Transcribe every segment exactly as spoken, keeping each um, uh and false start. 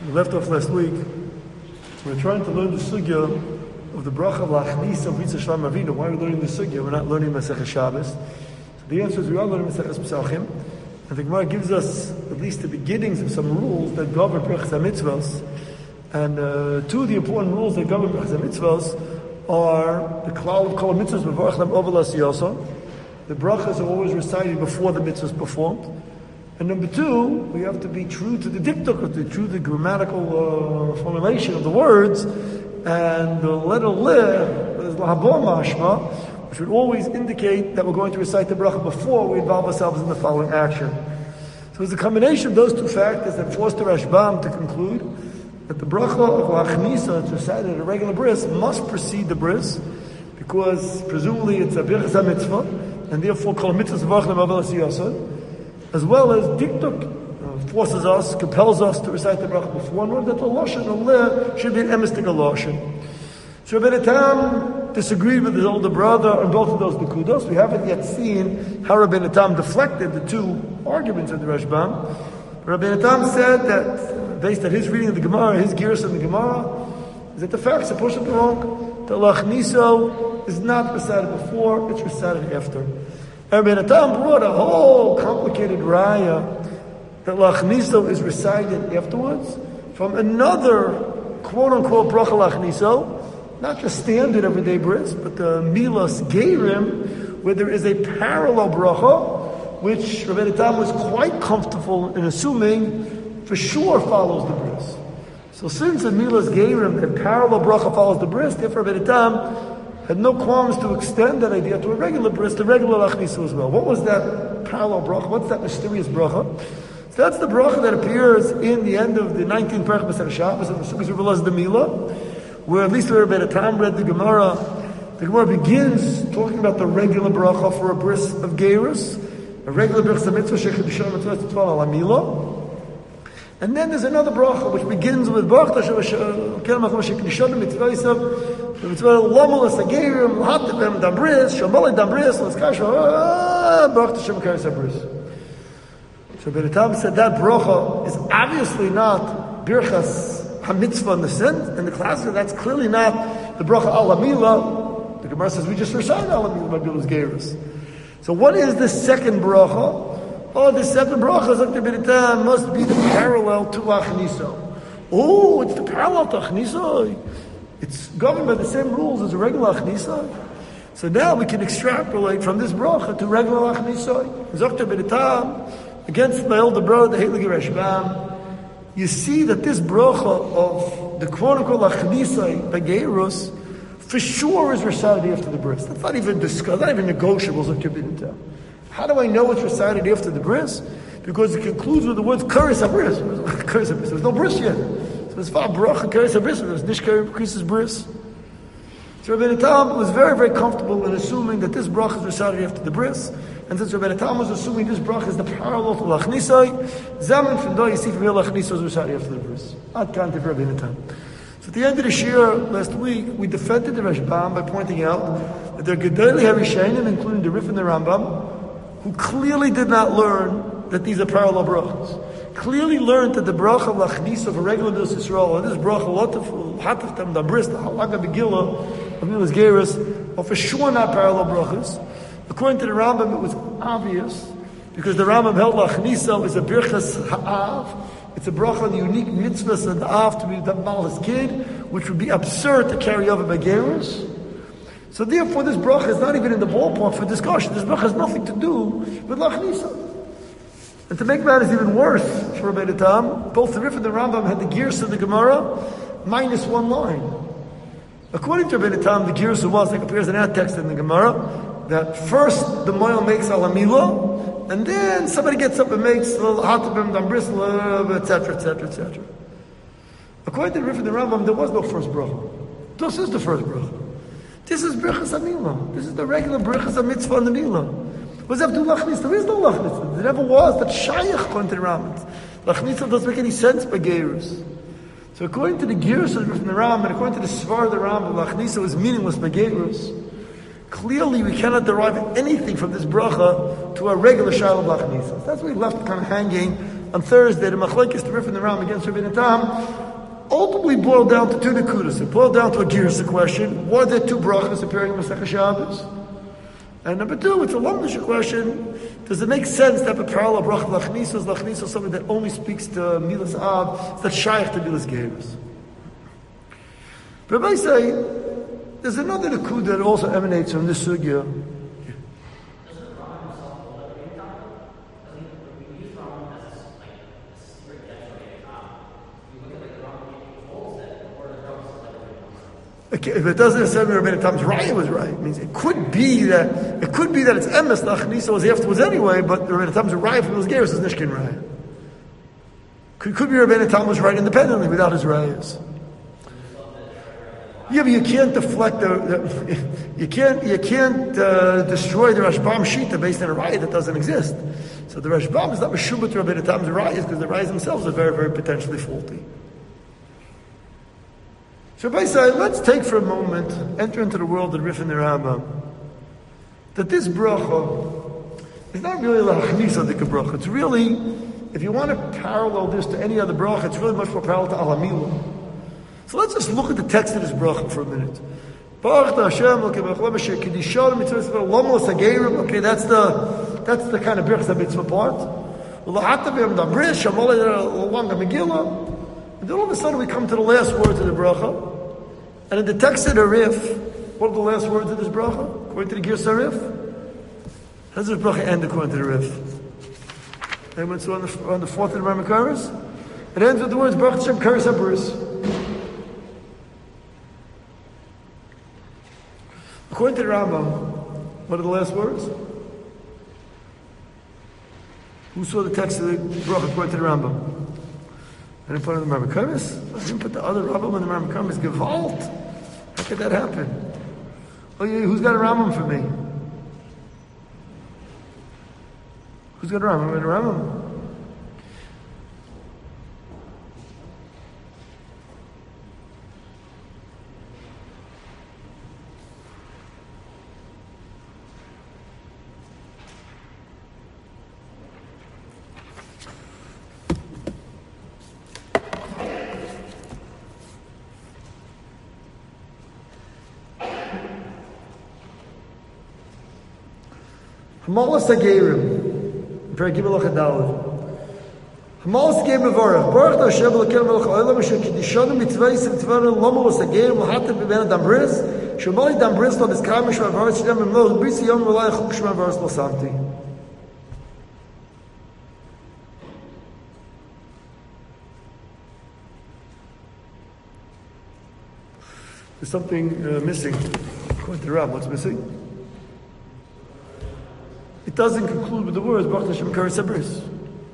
We left off last week. We were trying to learn the sugya of the bracha of lachnis of Ritzah Shlam Avinu. Why are we learning the sugya? We're not learning Masechah Shabbos. So the answer is we are learning Masechah Pesachim. And the Gemara gives us at least the beginnings of some rules that govern brachas HaMitzvos. And uh, two of the important rules that govern brachas HaMitzvos are the klal of kol mitzvos mevarach lam ovel asiyasa. The brachas are always recited before the mitzvah is performed. And number two, we have to be true to the diktuk, or to true to the grammatical uh, formulation of the words, and the letter le is lahabor mashma, which would always indicate that we're going to recite the bracha before we involve ourselves in the following action. So it's a combination of those two factors that forced the Rashbam to conclude that the bracha of lachnisa that's recited at a regular bris must precede the bris, because presumably it's a birchas mitzvah, and therefore kol mitzvahs v'ach l'mavel asiyasad. As well as diktuk uh, forces us, compels us to recite the bracha before, in order that the lashon aleh should be an emistic lashon. So Rabbeinu Tam disagreed with his older brother on both of those nekudos. We haven't yet seen how Rabbeinu Tam deflected the two arguments of the Rashbam. Rabbeinu Tam said that, based on his reading of the Gemara, his gears in the Gemara, is that the facts are pushed wrong. The lachniso is not recited before; it's recited after. Rabbeinu Tam brought a whole complicated raya that lachniso is recited afterwards from another quote-unquote bracha lachniso, not just standard everyday bris, but the milas geirim, where there is a parallel bracha, which Rabbeinu Tam was quite comfortable in assuming for sure follows the bris. So since the milas geirim, the parallel bracha follows the bris, therefore Rabbeinu Tam had no qualms to extend that idea to a regular bris, the regular lachniso as well. What was that parallel bracha? What's that mysterious bracha? So that's the bracha that appears in the end of the nineteenth parak Masechah Shabbos of the Sukkos Revelas the Mila, where at least where Rabbeinu Tam read the Gemara, the Gemara begins talking about the regular bracha for a bris of Geirus, a regular bris of mitzvah shechidusha mitzvah titval ala Mila. And then there's another bracha which begins with bracha shekhem shekidusha mitzvah yisav. The mitzvah lomol asageirim lahatevem dabris shamali dabris laskasha bracha shem karis abris. So Rabbeinu Tam said that bracha is obviously not birchas hamitzvah in the sense, in the classic, that's clearly not the bracha ala mila. The Gemara says we just recite ala mila by Bilas Geirus. So what is the second bracha? Oh, the second bracha, Zakir Rabbeinu Tam, must be the parallel to lachniso. Oh, it's the parallel to lachniso. It's governed by the same rules as a regular lachniso. So now we can extrapolate from this bracha to regular lachniso. Zakir Rabbeinu Tam, against my older brother, the Heilige Rashbam, you see that this bracha of the quote-unquote lachniso by Geirus for sure is recited after the bris. That's not even discussed, not even negotiable, Zakir Rabbeinu Tam. How do I know it's recited after the bris? Because it concludes with the words karis abris. Karis abris. There's no bris yet. So it's far bracha karis abris. There's nishkar increases bris. So Rabbeinu Tam was very, very comfortable in assuming that this bracha is recited after the bris. And since Rabbeinu Tam was assuming this bracha is the parallel to lachnisai, zaman from do you see from here lachnisai is recited after the bris. Ad kanti for Rabbeinu Tam. So at the end of the shir last week, we defended the Rashbam by pointing out that there are gedolei harishonim, including the Rif and the Rambam, who clearly did not learn that these are parallel brachas. Clearly learned that the bracha of lachnis of a regular Bilas Yisrael and this bracha lotafu hataftam dabris the halaga begillah of Bilas Geirus are for sure not parallel brachas. According to the Rambam, it was obvious because the Rambam held lachnisa is a birchas ha'av. It's a bracha on the unique mitzvahs of the av to be dabal his kid, which would be absurd to carry over by Geirus. So therefore, this bracha is not even in the ballpark for discussion. This bracha has nothing to do with lachnisa. And to make matters even worse for Rabbeinu Tam, both the Rif and the Rambam had the gears of the Gemara minus one line. According to Rabbeinu Tam, the gears was, like appears in our text in the Gemara, that first the moil makes alamila, and then somebody gets up and makes hatabim dambris, et cetera, et cetera, et cetera. According to the Rif and the Rambam, there was no first bracha. This is the first bracha. This is Birchas HaMila. This is the regular Birchas HaMitzvah and the Mila. What does that have to do with Lachnisa? There is no Lachnisa. There never was. That's Shayach according to the Rambam. Lachnisa doesn't make any sense by Geirus. So according to the Geirus of the Rambam, and according to the Svar of the Rambam, Lachnisa was meaningless by Geirus. Clearly, we cannot derive anything from this bracha to a regular Shiloh Lachnisa. That's what we left kind of hanging on Thursday, the machlekes, the Rif and the Ram against Rabbeinu Tam, ultimately boiled down to two nekudas. It boiled down to a girsa question: were there two brachas appearing in Masechah Shabbos? And number two, it's a lumdish question: does it make sense to have a parallel bracha lachnisos? Lachnisos, something that only speaks to milas av, that's shaykh to milas geirus. But if I say there's another nekud that also emanates from this sugya. Okay, if it doesn't necessarily mean Rabbeinu Tam's raya was right, it means it could be that it could be that it's emes lachniso was afterwards anyway, but Rabbeinu Tam's raya from those gears is nishkin raya. Could, could be Rabbeinu Tam was right independently without his rayas. Yeah, but you can't deflect the, the you can't you can't uh, destroy the Rashbam Shita based on a raya that doesn't exist. So the Rashbam is not meshubah to Rabbeinu Tam's rayas because the rayas themselves are very very potentially faulty. So Rabbi say, let's take for a moment, enter into the world of Rif and the Rambam, that this bracha is not really lachnis adika bracha. It's really, if you want to parallel this to any other bracha, it's really much more parallel to alamila. So let's just look at the text of this bracha for a minute. Okay, that's the that's the kind of bracha that mitzvah part. And then all of a sudden we come to the last words of the bracha. And in the text of the Rif, what are the last words of this bracha? According to the Girsa Rif? How does this bracha end according to the Rif? Anyone saw on the, on the fourth of the Ramakaris? It ends with the words Baruch Hashem Karis HaBris. According to the Rambam, what are the last words? Who saw the text of the bracha according to the Rambam? I didn't put it in the Ramakaris. I didn't put the other Rambam in the Ramakaris. Gewalt. How could that happen? Oh yeah, who's got a Rambam for me? Who's got a Rambam? A Rambam? Hamalas Hagerim, Perek Gimel Achadalad. Hamalas Hagerim Mevorach. Baruch Hashem Elokeinu Melech Haolam Asher Kiddishanu Mitzvayis Mitzvanu Lomalos Hagerim Lahatem B'Ben Adam Bris Shemoli Dam Bris Lo Niskar Mishma Varetz Shem Emloch Bris Yom Relay Chuk Shema Varetz Lo Samti. There's something uh, missing. According to the Rab, what's missing? It doesn't conclude with the words Baruch Hashem Karis HaBris.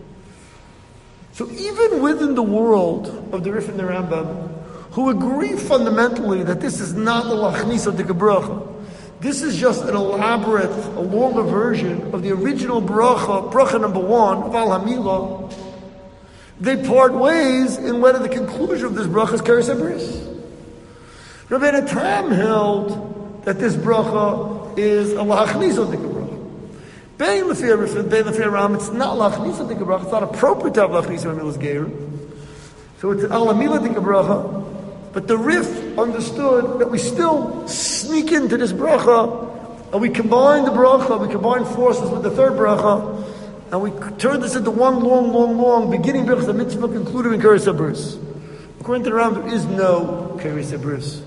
So even within the world of the Rif and the Rambam, who agree fundamentally that this is not the lachnis of the bracha, this is just an elaborate, a longer version of the original bracha, bracha number one of Al Hamilah, they part ways in whether the conclusion of this bracha is Karis HaBris. Rabbeinu Tam held that this bracha is a lachnis of the bracha. Bein Lefir Rif, Bein Lefir Ram, it's not lachnis adika bracha. It's not appropriate to have lachnis on milas geir. So it's al amila adika bracha. But the Rif understood that we still sneak into this bracha, and we combine the bracha, we combine forces with the third bracha, and we turn this into one long, long, long beginning bracha, the mitzvah concluded in Karis HaBris. According to the Ram, there is no Karis HaBris.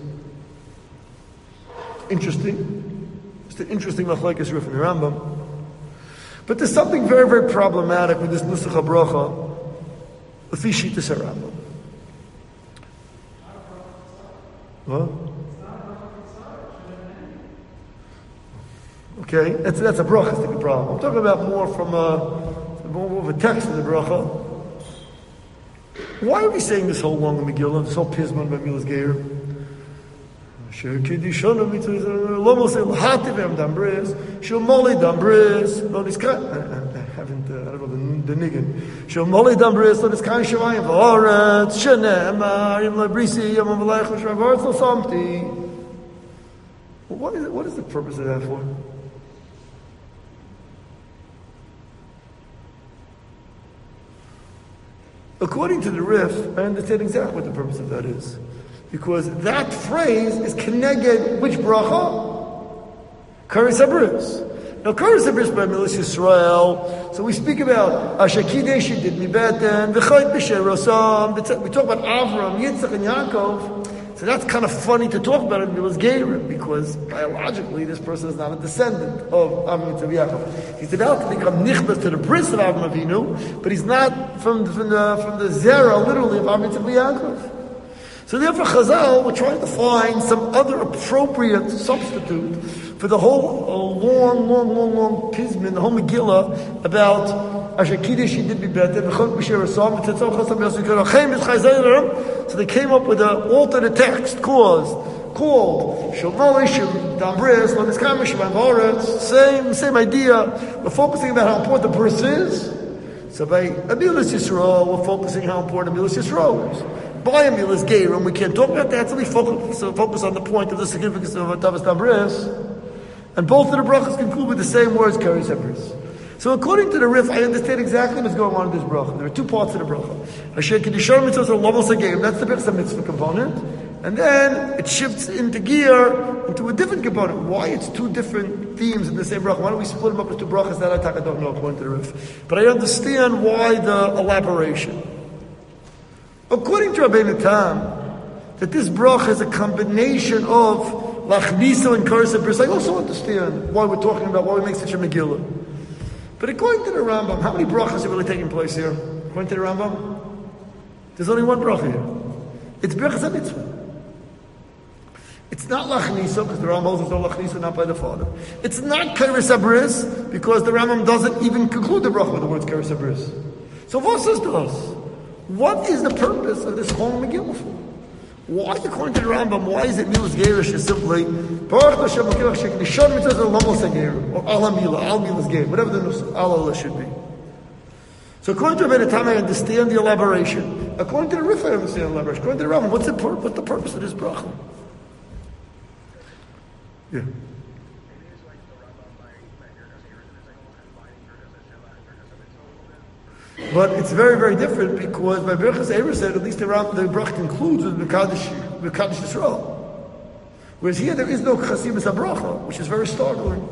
Interesting. It's an interesting machlekes Rif in the Rambam. But there's something very, very problematic with this Nusach HaBracha, Lefi Shittas HaRambam. What? Okay, that's, that's a bracha, that's a problem. I'm talking about more from a, more of a text of the bracha. Why are we saying this whole long Megillah, this whole Pisman by Milas Geir? Sher Kiddishonu Mitzvah Lomos El Hativem Dambris Shomoli Dambris Lo Niskan. I haven't. Uh, I don't know the, the niggin. Shomoli Dambris Lo Niskan Shemayim V'Oretz Shenemar Yom LaBrisi Yom Amalech Shavaretz Lo Samti. What is it? What is the purpose of that for? According to the Rif, I understand exactly what the purpose of that is. Because that phrase is connected which bracha? Karis Abris. Now, Karis Abris by Milas Yisrael. So we speak about Asher Kidesh did mi beten, v'chayt b'sher rosam. We talk about Avram, Yitzchak, and Yaakov. So that's kind of funny to talk about in Milas Geirim, because biologically this person is not a descendant of Avram Yitzchak Yaakov. He's about to become nichbas to the bris of Avram Avinu, but he's not from, from the from the zera, literally, of Avram Yitzchak Yaakov. So therefore, Chazal were trying to find some other appropriate substitute for the whole uh, long, long, long, long Pizmin, the whole Megillah about Asher Kiddush did be better. So they came up with an alternate text called called Shalom Dam Bris, Lo Niskam Shemam Haaretz. Same same idea. We're focusing about how important the bris is. So by Amilas Yisrael, we're focusing how important Amilas Yisrael is. By Amilas Geirim, we can't talk about that, so we focus, so focus on the point of the significance of Atavas Dam Bris. And both of the brachas conclude with the same words, Karis Abris. So according to the Rif, I understand exactly what's going on in this bracha. There are two parts of the bracha. Asher Kedishon Mitzvah Lomos HaGeim, that's the Birchas Mitzvah component. And then it shifts into gear, into a different component. Why it's two different themes in the same bracha? Why don't we split them up into two brachas? That I don't know according to the Rif. But I understand why the elaboration. According to Rabbeinu Tam, that this bracha is a combination of Lachnisa and Karis Abris. I also understand why we're talking about why we make such a Megillah. But according to the Rambam, how many brachas are really taking place here? According to the Rambam, there's only one bracha here. It's Birchas HaMitzvah. It's not Lachnisa, because the Rambam holds it's no Lachnisa, not by the Father. It's not Karis Abris, because the Rambam doesn't even conclude the bracha with the words Karis Abris. So what says to us? What is the purpose of this whole Megillah for? Why, according to the Rambam, why is it Milas Geirish is simply Baruch Hashem Makirach Shek Nishon Mitzvah Lomos HaGeirim or Al Mila, Al Milas Geir, whatever the nus Al Allah should be. So according to Rabbeinu Tam, I understand the elaboration. According to the Rif, I understand the elaboration. According to the Rambam, what's the pur- what's the purpose of this bracha? Yeah. But it's very, very different because by Birchas Eber said, at least the, the brach concludes with Mekadosh Yisrael. Whereas here there is no Chasimus HaBracha, which is very startling.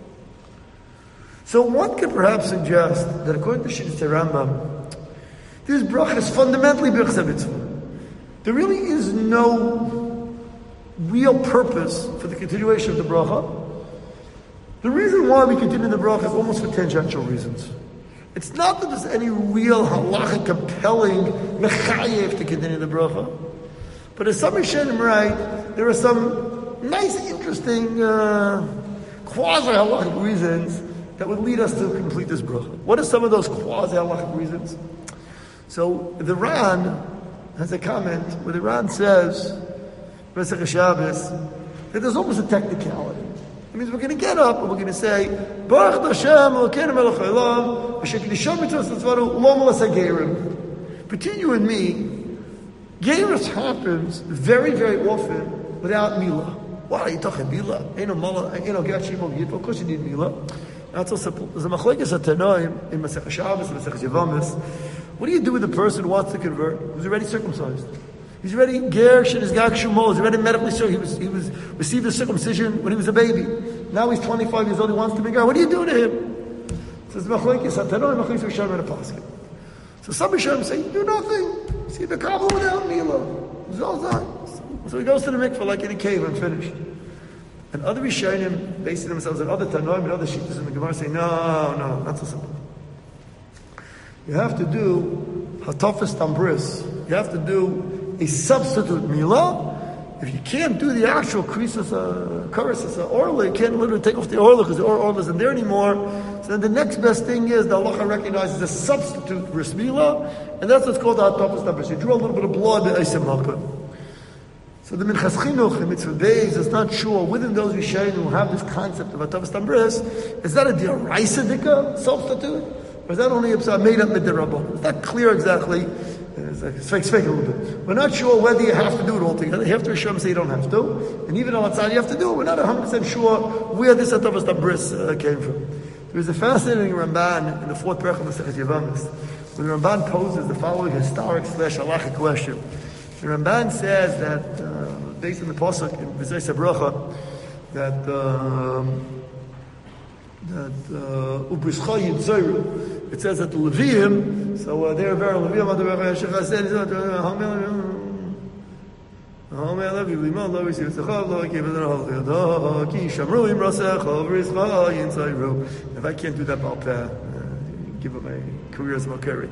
So one could perhaps suggest that according to Shittas Rambam, this bracha is fundamentally Birchas HaMitzvah. There really is no real purpose for the continuation of the bracha. The reason why we continue the bracha is almost for tangential reasons. It's not that there's any real halachic compelling mechayev to continue the bracha, but as some Rishonim write, there are some nice, interesting uh, quasi-halachic reasons that would lead us to complete this bracha. What are some of those quasi-halachic reasons? So the Ran has a comment where the Ran says, Pesach Shabbos, that there's almost a technicality. It means we're going to get up and we're going to say, Baruch Hashem, Elokeinu melech haolam, asher kedishon mitzvos tzvaru, lo malas hageirim. Between you and me, Geiros happens very, very often without Mila. Why are you talking Mila? Ain't no Mala, ain't no Gat Shimon Yitva. Of course you need Mila. That's so simple. There's a machlekes HaTanoim in Masech Shabbos, Masech Yevamis. What do you do with a person who wants to convert, who's already circumcised? He's already Gersh and his Gag Shumol. He's already medically sure. He was he was received a circumcision when he was a baby. Now he's twenty-five years old. He wants to be God. What do you do to him? Says Machlekes HaTanoim, Machlekes Rishonim and a Pasuk. So some Rishonim say, you do nothing. See the Kabbalah without Mila. So he goes to the mikveh like in a cave and finished. And other Rishonim, basing themselves on other Tanoim and other Shittas in the Gemara, say, no, no, not so simple. You have to do Hatafas Tambris. You have to do a substitute Mila. If you can't do the actual Krisus, uh, Karis, uh, Orla, you can't literally take off the Orla because the Orla isn't there anymore. So then the next best thing is the halacha recognizes a substitute Bris Mila, and that's what's called the Hatafas Tambris. You draw a little bit of blood, the Eisem Malka. So the Minchas Chinuch, the Mitzvah Beis, is not sure within those Rishonim who have this concept of Hatafas Tambris, is that a D'oraisa Dika substitute? Or is that only a made up Midirabah? It's not clear exactly. It's like, it's fake, it's fake a little bit. We're not sure whether you have to do it altogether. You have to Rishonim say you don't have to. And even on outside you have to do it. We're not one hundred percent sure where this Hatafas Tambris uh, came from. There is a fascinating Ramban in the fourth Perek of Masechet Yevamos, where the Ramban poses the following historic slash halachic question. The Ramban says that, uh, based on the pasuk in V'zayis HaBracha, that um, that Ubrischa Yitzoru, it says that the Leviim, so uh, they're very Leviim, if I can't do that, I'll uh, give up my career as a Makari.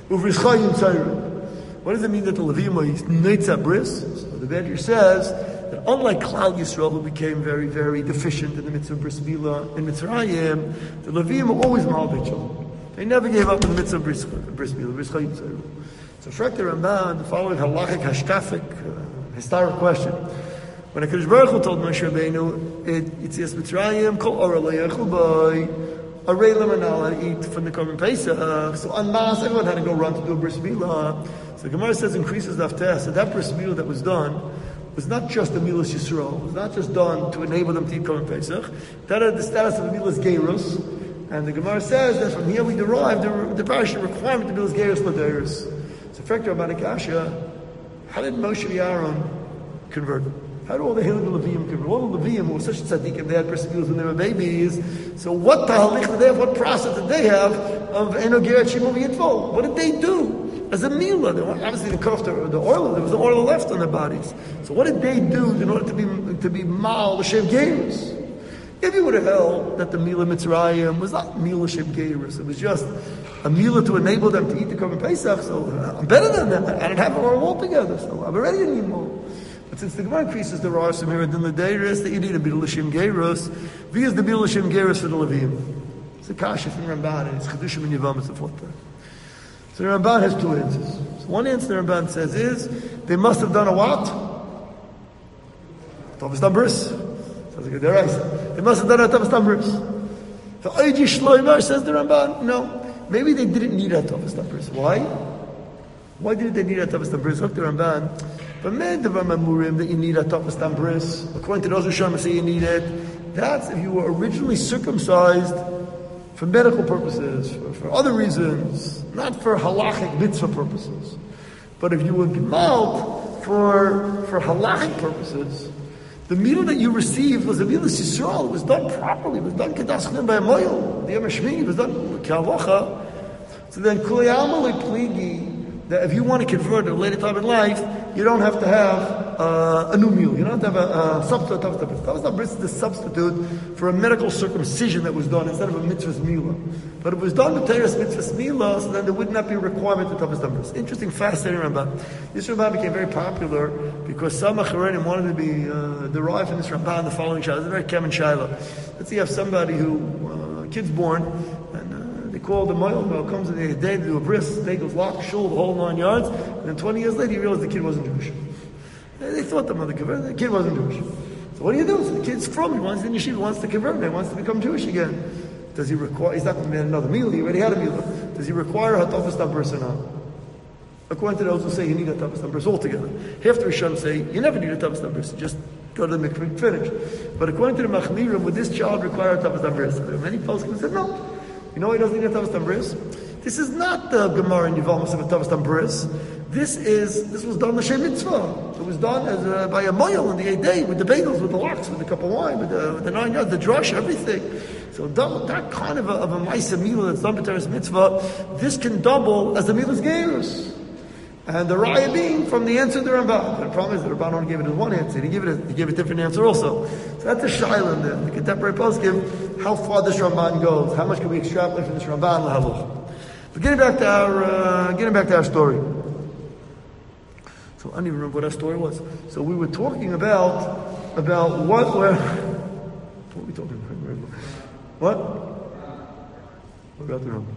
What does it mean that the Leviim are Neitza Bris? So the Medrash says that unlike Klal Yisrael, who became very, very deficient in the mitzvah Bris Milah in Mitzrayim, the Leviim were always Malbei. They never gave up in the mitzvah Bris Milah, Bris Chayim Tzayru. So, Frek the Ramban, the following halachic, hashkafic, uh, historic question. When HaKadosh Baruch Hu told Moshe Rabbeinu, Yitzias Mitzrayim, Kol Ora Le'echul Boi, Arei Lemanal, eat from the Korban Pesach. So, on Maas, everyone had to go run to do a Bris Milah. So, the Gemara says, increases the Haftarah. So, that Bris Milah that was done was not just a Milas Yisrael. It was not just done to enable them to eat Korban Pesach. That had the status of a Milas Geirus. And the Gemara says that from here we derive the, the parasha requirement to Milas Geirus L'Deirus. So, Frek the Ramban Akasha, how did Moshe and Aaron convert? How do all the Hilim Leviim convert? All the Leviim who were such a tzaddikim, they had persecutions when they were babies. So what tahalich did they have? What process did they have of Eno Geret Shimon Yitvol? What did they do as a milah? They were, obviously, the kofta, the oil, there was no oil left on their bodies. So what did they do in order to be to be mal l'shem geiros? If you would have held that the milah Mitzrayim was not milah l'shem geiros, it was just a milah to enable them to eat the Korban Pesach, so uh, I'm better than them. I don't have them all together, so I'm already in more. But since the Gemara increases the Rar Samir and the Deiris, they eat a milah l'shem geiros, via the milah l'shem geiros for the Leviim. It's a kasha from Ramban, and it's Chedushim and Yevamos the fourth part. So the Ramban has two answers. So one answer the Ramban says is, they must have done a what? Tavas Tambris. Sounds like a deraisa. They must have done a Tavas Tambris. The Oiji Shloimar says the Ramban, no. Maybe they didn't need a Tavas Tambris. Why? Why did they need a Tavas Tambris? Look, the Ramban. But many of them Amurim that you need a Tavas Tambris. According to those who Sharma say you need it. That's if you were originally circumcised for medical purposes, for, for other reasons, not for halachic mitzvah purposes. But if you were gemalt for for halachic purposes, the milah that you received was a milah Yisrael. It was done properly. It was done kedaschnim by a moil. The Yom HaShmini was done k'halacha. So then kulei alma lepligi, that if you want to convert at a later time in life, you don't have to have uh, a new meal. You don't have to have a, a substitute. Tavas Tambris is the substitute for a medical circumcision that was done instead of a mitzvah's milah. But it was done with Teres mitzvah's milah, so then there would not be a requirement to Tavas Tambris. Interesting, fascinating Ramban. This Ramban became very popular because some Acharonim wanted to be uh, derived from this Ramban the following Shiloh. It's a very common Shiloh. Let's say you have somebody who, uh, kid's born, and uh, they call the moil, well, comes in the day to do a bris, they goes lock, shul, the whole nine yards, and then twenty years later you realize the kid wasn't Jewish. They thought the mother converted, the kid wasn't Jewish. So what do you do? So the kid's from, he wants in yeshiva, he wants to convert, he wants to become Jewish again. Does he require, he's not going to make another meal, he already had a meal. Does he require a Tavas Tambris or not? According to those who say you need a Tavas Tambris altogether. Half the Rishonim say you never need a Tavas Tambris, just go to the mikveh and finish. But according to the Machmirim, would this child require a Tavas Tambris? There are many poskim said no. You know why he doesn't need a Tavas Tambris? This is not the Gemara in Yevamos of a Tavas Tambris. This is this was done l'shem mitzvah. It was done as a, by a moil in the eighth day with the bagels, with the lox, with the cup of wine, with the, with the nine yards, the drush, everything. So that, that kind of a, of a ma'aseh milah that's done b'teres mitzvah, this can double as the milas geirus. And the raya being from the answer of the Ramban. The problem is the Ramban only gave it as one answer. He gave it a, he gave a different answer also. So that's a shaila in there. The contemporary poskim, how far this Ramban goes. How much can we extrapolate from this Ramban lahaloch? But getting back to our uh, getting back to our story. So I don't even remember what our story was. So we were talking about about what were what were we talking about? What? What about the Rambam?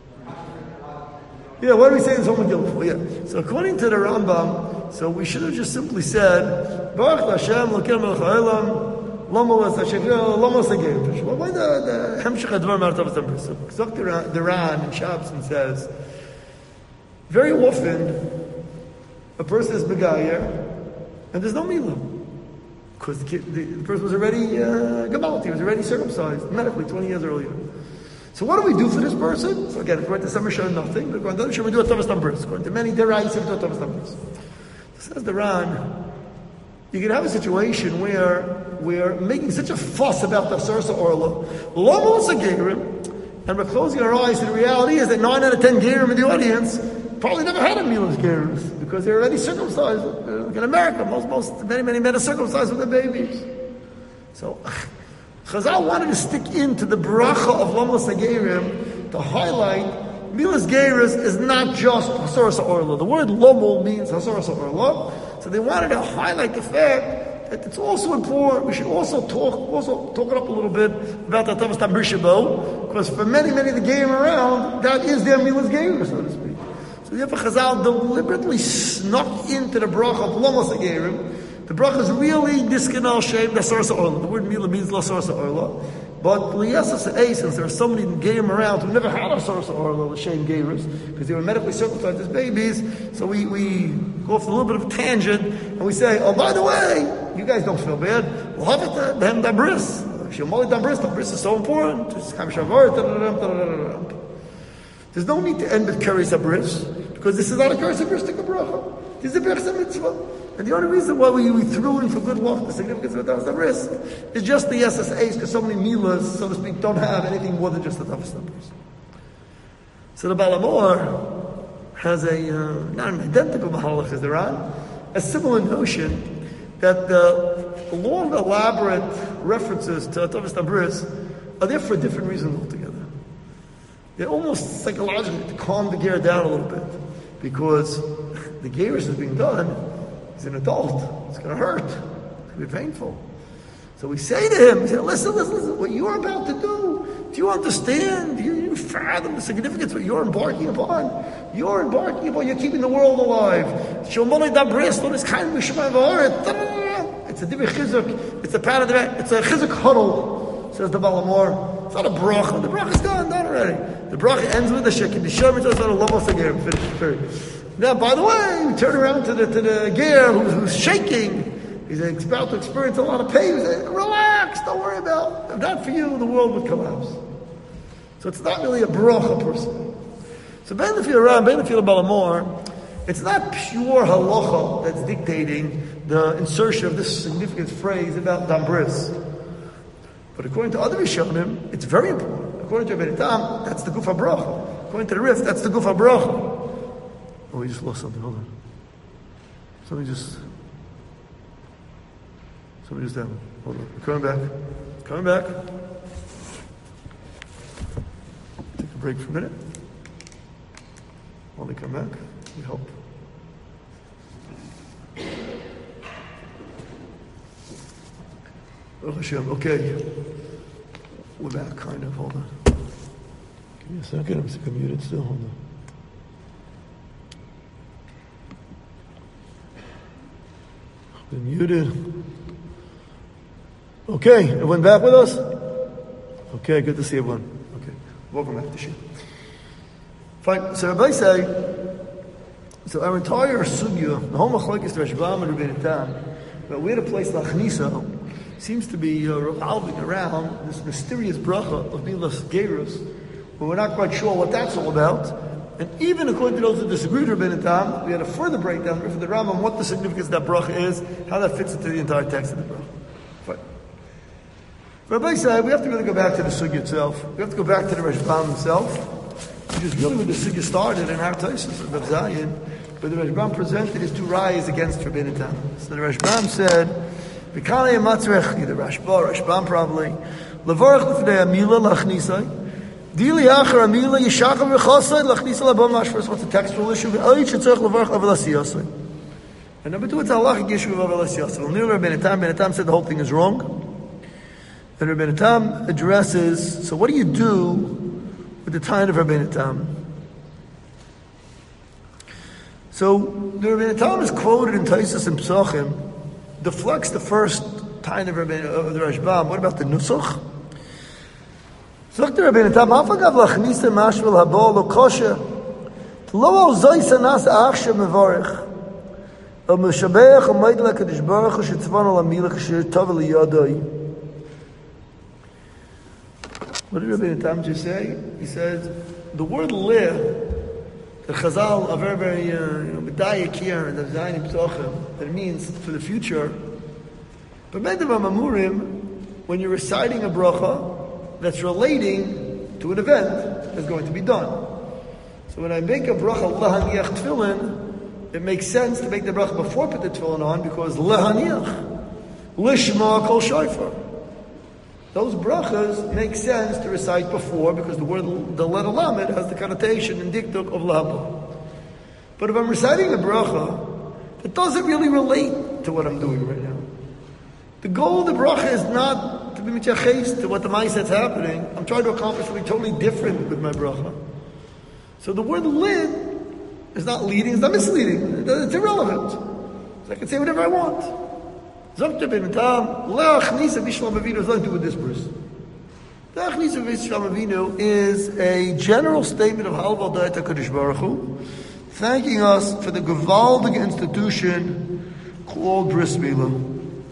Yeah, what do we say in Zoma Gilful? Yeah. So according to the Rambam, so we should have just simply said, Baruch Hashem, Lokem Melech Ha'olam, Lamos Hashem, Lamos Hagei. Well, why the Hemshech Advar Martav Tambris? So Zok the Ran in Shabbos and says, very often a person is Begayer, and there's no Milah. Because the, kid, the, the person was already uh, Gemalt, he was already circumcised, medically, twenty years earlier. So what do we do for this person? So again, according to some Rishonim, nothing. But according to others, we do a Tavas Tambris. According to many Derais, we do a Tavas Tambris. Says the Ran, you can have a situation where we're making such a fuss about the Sarsa Orla, Lomos a Gerim, and we're closing our eyes to the reality is that nine out of ten Gerim in the audience probably never had a Milas Gerim because they're already circumcised. Like in America, most, most, many, many men are circumcised with their babies. So, Chazal wanted to stick into the bracha of Lomos a Gerim to highlight Milas Gerim is not just Hasarasa Orla. The word Lomol means Hasarasa Orla. So they wanted to highlight the fact that it's also important. We should also talk, also talk it up a little bit about the Tavas Tambrishabel, because for many, many of the Gerim around, that is their Milas Gerim, so to speak. So therefore Chazal deliberately snuck into the bracha of Lomos Gerim. The bracha is really diskanal shem Hasarasa Orla. The word Mila means Hasarasa Orla. But Liyasas A, since there are so many Gerim around who never had a source or the shame Geiros, because they were medically circumcised as babies, so we, we go off a little bit of a tangent, and we say, oh, by the way, you guys don't feel bad, we'll have it them dabris. Shemoli dabris, dabris is so important. There's no need to end with Keres Abris, because this is not a Keres Abris, take a bracha. This is a Berachas Mitzvah. And the only reason why we, we threw in for good luck the significance of the Tavas Tambris is just the S S As, because so many Milas, so to speak, don't have anything more than just the Tavas Tambris. So the Baal HaMaor has a, uh, not an identical Mahalach as the Ran, a similar notion that the long, elaborate references to Tavas Tambris are there for a different reason altogether. They're almost psychologically to calm the gear down a little bit, because the gear is being done. He's an adult. It's going to hurt. It's going to be painful. So we say to him, we say, listen, listen, listen, what you're about to do, do you understand? Do you, you fathom the significance of what you're embarking upon? You're embarking upon, you're keeping the world alive. It's a divya chizuk. It's a pat of the, it's a chizuk huddle, says the Baal HaMaor. It's not a bracha. The bracha's done, done already. The bracha ends with the shekin. The shem is not a lomos again. Finish, period. Now, by the way, we turn around to the to the ger who's, who's shaking. He's about to experience a lot of pain. We say, relax, don't worry about it. If not for you, the world would collapse. So it's not really a bracha per se. So Ben Lefil Ram, Ben Lefil Baal HaMaor, it's not pure halacha that's dictating the insertion of this significant phrase about dambris. But according to other Rishonim, it's very important. According to Rabbeinu Tam, that's the guf habracha. According to the Rif, that's the guf habracha. Oh, we just lost something. Hold on. Something just... Something just happened. Hold on. We're coming back. Coming back. Take a break for a minute. When we come back, we hope. Oh, Hashem. Okay. We're back, kind of. Hold on. Give me a second. I'm still muted still. Hold on. Been muted. Okay, everyone back with us? Okay, good to see everyone. Okay, welcome back to Shir. Fine, so Rabbi say, so our entire sugya, the whole machlokes to Rashbam and Rabbeinu Tam, but where the place Lachnisa seems to be uh, revolving around this mysterious bracha of Milas Geirus, but we're not quite sure what that's all about. And even according to those who disagreed with Rabbeinu Tam, we had a further breakdown for the Rambam what the significance of that bracha is, how that fits into the entire text of the bracha. Fine. Rabbi said we have to really go back to the sugya itself. We have to go back to the Rashbam himself, which is really where the sugya started in our Taisus of Rav Zayin, where the Rashbam presented his two rayas against Rabbeinu Tam. So the Rashbam said, "V'kanei matzrech," either Rashba, Rashbam probably, "Levarach l'fnei amila lachnisai." Dili achar amila yishachar v'chasai lachnisa labam mashvers. What's the textual issue? V'ayit shetzorach levarach avalasiyasai. And number two, it's a halachic issue of avalasiyasai. Well, near Rabbeinu Tam, Rabbeinu Tam said the whole thing is wrong. And Rabbeinu Tam addresses, so what do you do with the time of Rabbeinu Tam? So the Rabbeinu Tam is quoted in Taisus and Psachim, deflects the first time of, Rabbeinu, of the Rashbam. What about the Nusach? Sagt der Rabbeinu Tam, "Afagav lachnisa mashvel habol lo kosher, lo al zaysa nas achshe mevarich, al meshabeach al meidla kadosh baruch hu shetzvan al amilach asher tov liyadai." What did Rabbeinu Tam just say? He says, the word leh, the Chazal are very, very, uh, you know, medayik here, and the Zayin P'tochim, that it means for the future. But Medav Amurim, when you're reciting a bracha that's relating to an event that's going to be done. So when I make a bracha lahaniach tefillin, it makes sense to make the bracha before I put the tefillin on, because lahaniach, lishma kol shofar. Those brachas make sense to recite before, because the word, the letter lamed has the connotation and dikduk of lahaba. But if I'm reciting a bracha, it doesn't really relate to what I'm doing right now. The goal of the bracha is not to be mityaches to what the ma'aseh that's happening. I'm trying to accomplish something totally different with my bracha. So the word lid is not leading, it's not misleading. It's irrelevant. So I can say whatever I want. Zokter ben Tam, le'achnisa b'shlam avinu has nothing to do with this verse. Le'achnisa b'shlam avinu is a general statement of halva da'at HaKadosh Baruch Hu, thanking us for the gewaldige institution called Bris Milah.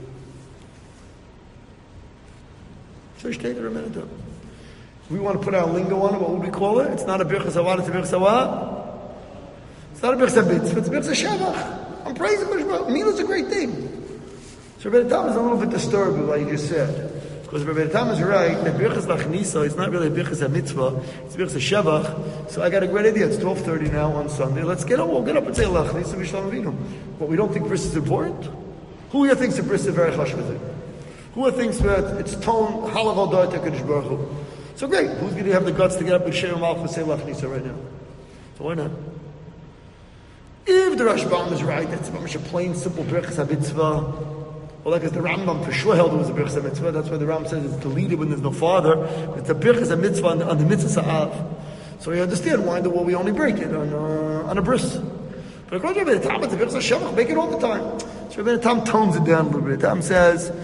So steht er a minute up. We want to put our lingo on it, what would we call it? It's not a birchas havad, it's a birchas havad. It's not a birchas habitz, it's a birchas shavach. I'm praising Baruch. Milah is a great thing. So Rabbi Tam is a little bit disturbed with what you just said. Because Rabbi Tam is right, that birchas lachnisa is not really a birchas mitzvah, it's a birchas shavach. So I got a great idea, it's twelve thirty now on Sunday. Let's get up, we'll get up and say lachnisa b'shlam avinu. But we don't think bris is important? Who here thinks that bris is very chashvazik? Who thinks that it's tone halachal da'at HaKadosh Baruch Hu? So great. Who's going to have the guts to get up and share Malach and say lachnisa right now? So why not? If the Rashbam is right, that's a plain, simple birchas habitzvah. Well, like as the Rambam for sure held it was a birchas mitzvah. That's why the Rambam says it's deleted when there's no father. It's a birchas mitzvah on the, on the mitzvah sa'av. So you understand why the well, we only break it on uh, on a bris. But according to Rabbi Tam, it's a birchas shavach. Make it all the time. So Rabbi Tam tones it down a little bit. Tam says.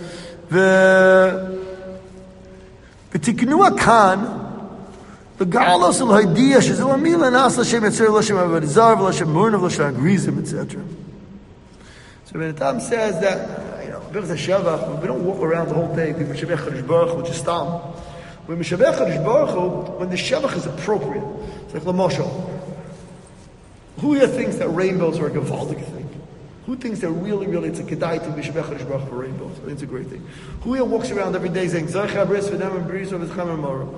ותקנו כאן וגאלוס אל הידיע שזו המילה נעש לשם יצר לשם עבד זר ולשם מורנב ולשם גריזם, et cetera. So when the Tam says that, you know, birchas shavach, we don't walk around the whole day being Mishabech Kadosh Baruch Hu, just stam. When Mishabech Kadosh Baruch Hu, when the shavach is appropriate, it's like Lamosha. Who here thinks that rainbows are a gewaldig thing? Who thinks that really, really it's a kedai to be Mishabech Kadosh Baruch Hu for rainbows? I think it's a great thing. Who here walks around every day saying Zaycha Bris V'Dem and Bris V'Dchem and Moro?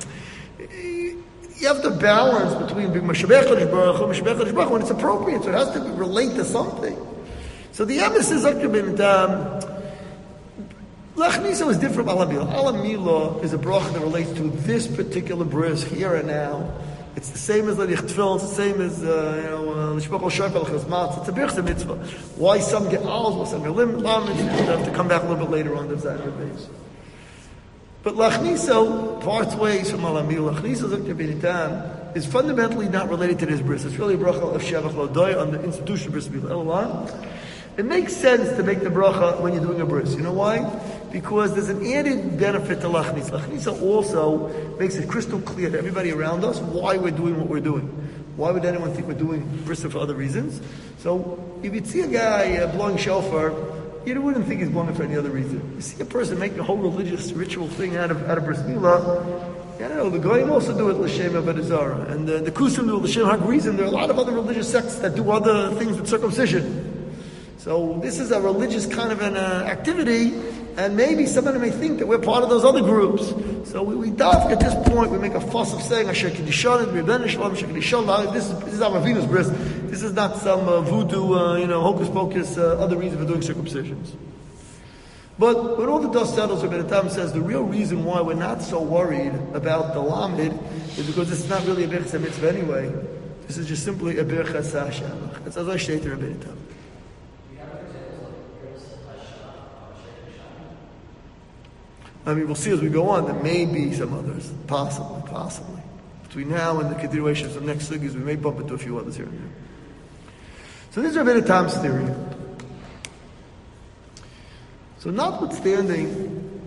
You have to balance between being Mishabech Kadosh Baruch Hu and Mishabech Kadosh Baruch Hu when it's appropriate. So it has to relate to something. So the emphasis of Lachnisa is different from Alamila. Alamila is a bracha that relates to this particular bris here and now. It's the same as Ladich Tfil, it's the same as, uh, you know, Lishpach Ol Shofar L'Chazmatz. It's a birchas mitzvah. Why some get al's, why some get lim, lam, and you have to come back a little bit later on the Zayin base. But Lachnisa parts ways from Alamil. Lachnisa Zok Tam is fundamentally not related to this bris. It's really a bracha of Shevach Lodoy on the institution bris milah. It makes sense to make the bracha when you're doing a bris. You know why? Because there's an added benefit to Lachnisa. Lachnisa also makes it crystal clear to everybody around us why we're doing what we're doing. Why would anyone think we're doing bris for other reasons? So if you'd see a guy uh, blowing shofar, you wouldn't think he's blowing it for any other reason. You see a person making a whole religious ritual thing out of out of bris milah. You know, the Goyim also do it l'shem avodah zarah, and the, the Kusim do it l'shem hagrizim. There are a lot of other religious sects that do other things with circumcision. So this is a religious kind of an uh, activity, and maybe somebody may think that we're part of those other groups. So we, we dafk at this point, we make a fuss of saying, Asher Kedishanet, Rebbeinu Shalom, Asher Kedishanet. This is this is our Avinu's bris. This is not some uh, voodoo, uh, you know, hocus pocus, uh, other reason for doing circumcisions. But when all the dust settles, Rabbi Tam says the real reason why we're not so worried about the Lamed is because it's not really a birchas mitzvah anyway. This is just simply a birchas hashavach. That's as I state to Rabbi Tam. I mean, we'll see as we go on. There may be some others, possibly, possibly. Between now and the continuations of next sugis, we may bump into a few others here and there. So this is Rabbi Tam's theory. So notwithstanding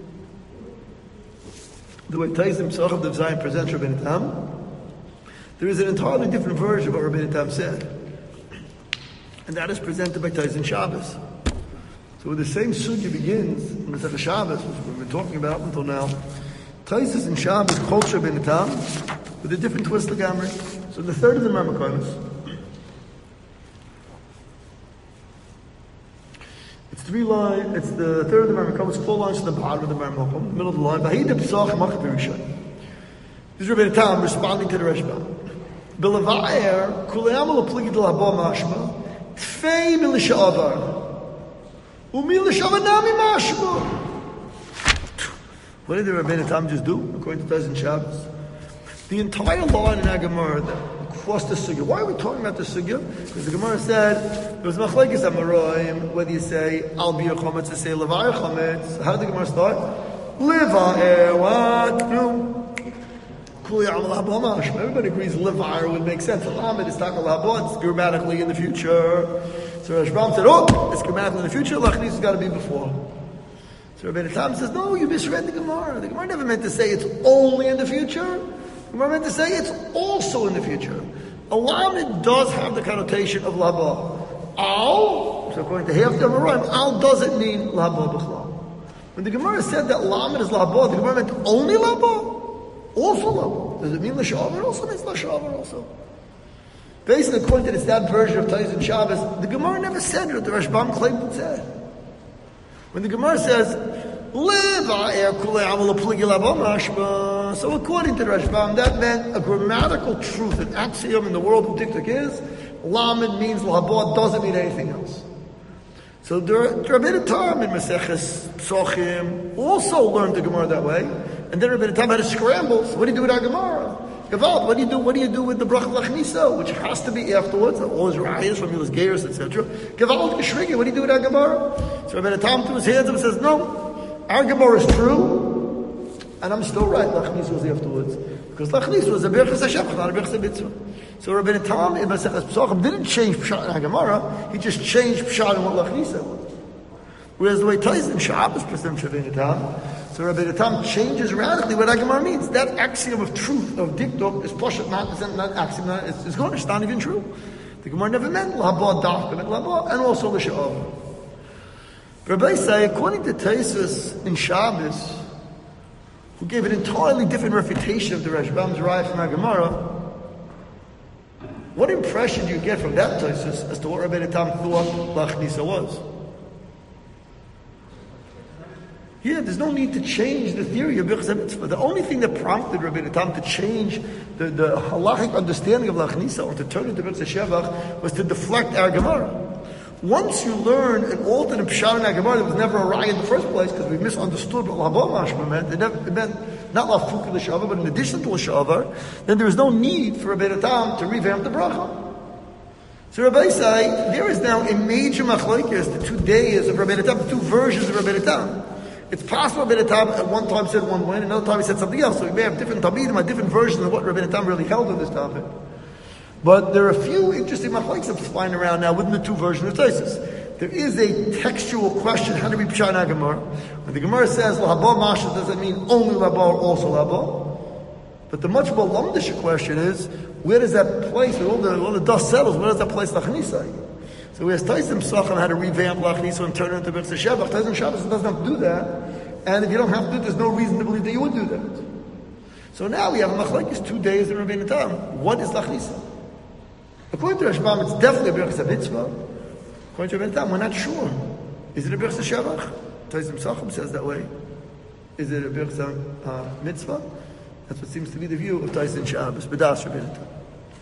the way Taizim Tzachab Dev Zayin presents Rabbi Tam, there is an entirely different version of what Rabbi Tam said. And that is presented by Taizim Shabbos. So the same sugya begins in the Masechah Shabbos, which we've been talking about until now. Taisus and Shabbos culture ben tam with a different twist of gamri. So the third of the Marmakonis. It's three lines. It's the third of the Marmakonis. It's four lines to the bottom of the Marmakom, middle of the line. V'hida p'sach machad v'rishon. This is Rabbi Tam responding to the Rashba. B'levayer kuleyamal apligid l'haba mashma tfei milisha'avar umilisha'avar nami mashma. What did the Rabbi Tam just do, according to Taisus Shabbos? The entire line in our Gemara across the sugya. Why are we talking about the sugya? Because the Gemara said there was machlekes amaroim whether you say al bir chometz or say levayer chometz. How did the Gemara start? Levayer what? No. Everybody agrees levayer would make sense. Lamed is talking about it's grammatically in the future. So Rashbam said, oh, it's grammatically in the future. Lachnis has got to be before. So Rabbi Tam says, no, you misread the Gemara. The Gemara never meant to say it's only in the future. The Gemara meant to say it's also in the future. Alamed does have the connotation of laba. Al, so according to half the Amoraim, al doesn't mean laba b'chlal. When the Gemara said that lamed is laba, the Gemara meant only laba? Also laba. Does it mean l'shavar? Also means l'shavar also. Basically, according to this that version of Taisus Shabbos, the Gemara never said what the Rashbam claimed it said. When the Gemara says, so according to the Rashbam, that meant a grammatical truth, an axiom in the world of Diktuk is, lamed means lahabah, doesn't mean anything else. So the Rabbi Tam in Maseches Psochim also learned the Gemara that way, and then Rabbi Tam had to scramble. So what do you do with our Gemara? Gavalt, what do you do? What do you do with the bracha lachnisa, which has to be afterwards? All his rayas from his geiros, et cetera. Gavalt geshrigi. What do you do with our Gemara? So Rabbi Tam threw his hands up and says, "No, our Gemara is true, and I'm still right. Lachnisa was afterwards because lachnisa was a berachas hashevach, not a berachas mitzvah." So Rabbi Tam in Maseches Pesachim didn't change pshat in our Gemara. He just changed pshat in what lachnisa was. Whereas the way Taisus Shabbos presented Rabbi Tam. So Rabbi Tam changes radically what Gemara means. That axiom of truth, of dikduk, is poshet, not, not axiom, not, it's, it's gone, it's not even true. The Gemara never meant l'haba daf, it meant l'haba, and also l'sha'av. Rabbi say, according to Taisus in Shabbos, who gave an entirely different refutation of the Rashbam's raya from our Gemara, what impression do you get from that Taisus as to what Rabbi Tam thought lachnisa was? Yeah, there's no need to change the theory of Birchas HaMitzvah. The only thing that prompted Rabbi Tam to change the, the halachic understanding of Lachnisa or to turn it to Birchas HaShevach was to deflect our Gemara. Once you learn an alternate pshat in our Gemara, there was never a raya in the first place because we misunderstood what L'haba mashma meant. It, never, it meant not L'fuki L'shavar, but in addition to L'shavar, then there is no need for Rabbi Tam to revamp the bracha. So Rabbi say, there is now a major machlokes, the two days of Rabbi Tam, the two versions of Rabbi Tam. It's possible Rabbi Tam at one time said one way, and another time he said something else. So we may have different tabidim, different versions of what Rabbi Tam really held on this topic. But there are a few interesting machlokes flying around now within the two versions of Taisus. There is a textual question: how do we pshat our Gemara? When the Gemara says "lahaba masha," does that mean only laba or also laba? But the much more lumdish question is: where does that place, when all the all the dust settles, where does that place lachnisa? So whereas Taisus Pesachim had to revamp lachnisa and turn it into Birchas HaShevach, Taisus Shabbos doesn't have to do that. And if you don't have to do it, there's no reason to believe that you would do that. So now we have a machlokes two days in Rabbeinu Tam. What is lachnisa? According to Rashbam, it's definitely a Birchas HaMitzvah. According to Rabbeinu Tam, we're not sure. Is it a Birchas HaShevach? Taisus Pesachim says that way. Is it a Birchas HaMitzvah? That's what seems to be the view of Taisus Shabbos. B'das Rabbeinu Tam.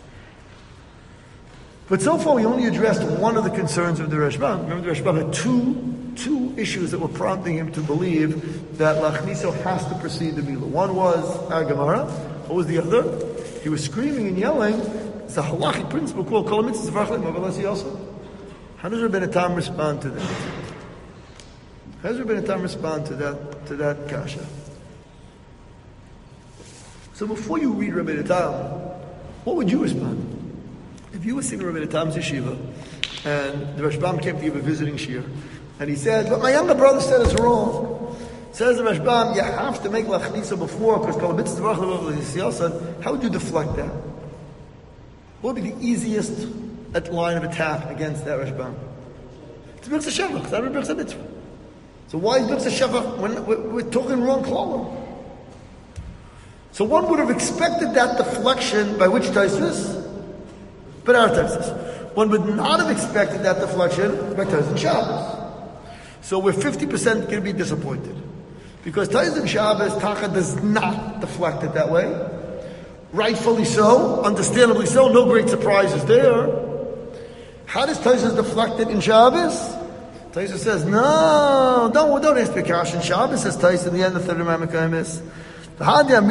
But so far we only addressed one of the concerns of the Rashbam. Remember, the Rashbam had two, two issues that were prompting him to believe that Lachnisa has to precede the Milah. One was our Gemara. What was the other? He was screaming and yelling. It's a halachic principle called Kol HaMitzvos V'Achlei Mavalasi also. How does Rabbeinu Tam respond to that? How does Rabbeinu Tam respond to that, to that kasha? So before you read Rabbeinu Tam, what would you respond? If you were sitting in Rabbi Tam's yeshiva, and the Rashbam came to give a visiting shir, and he said, "But my younger brother said it's wrong." Says the Rashbam, "You have to make lachnisa before because kol mitzvah v'achlei." How would you deflect that? What would be the easiest line of attack against that Rashbam? It's Birchas HaShevach. It's not a Birchas HaMitzvah. So why is Birchas HaShevach? We're, we're, we're talking wrong kolom. So one would have expected that deflection by which Taisus? But our Taisus. One would not have expected that deflection by Taisus Shabbos. So we're fifty percent going to be disappointed. Because Taisus Shabbos, Taka does not deflect it that way. Rightfully so, understandably so, no great surprises there. How does Taisus deflect it in Shabbos? Taisus says, no, don't, don't ask Bekash in Shabbos, says Taisus in the end of the third Ramah is. That